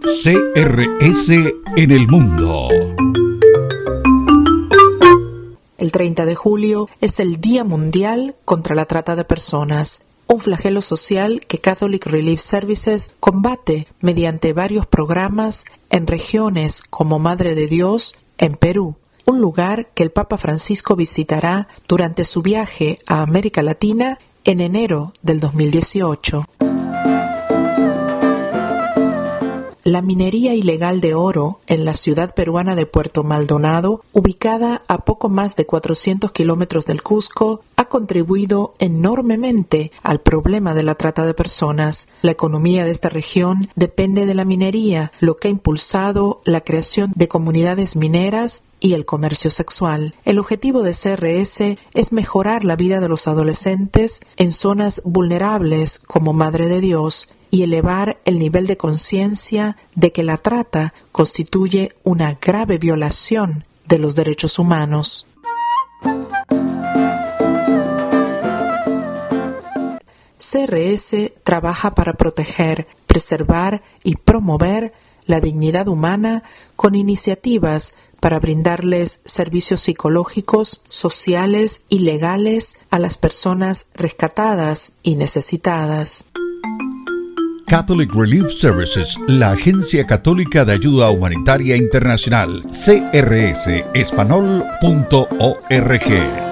CRS en el mundo. El 30 de julio es el Día Mundial contra la Trata de Personas, un flagelo social que Catholic Relief Services combate mediante varios programas en regiones como Madre de Dios, en Perú, un lugar que el Papa Francisco visitará durante su viaje a América Latina en enero del 2018. La minería ilegal de oro en la ciudad peruana de Puerto Maldonado, ubicada a poco más de 400 kilómetros del Cusco, ha contribuido enormemente al problema de la trata de personas. La economía de esta región depende de la minería, lo que ha impulsado la creación de comunidades mineras y el comercio sexual. El objetivo de CRS es mejorar la vida de los adolescentes en zonas vulnerables como Madre de Dios y elevar el nivel de conciencia de que la trata constituye una grave violación de los derechos humanos. CRS trabaja para proteger, preservar y promover la dignidad humana con iniciativas para brindarles servicios psicológicos, sociales y legales a las personas rescatadas y necesitadas. Catholic Relief Services, la Agencia Católica de Ayuda Humanitaria Internacional, crsespanol.org.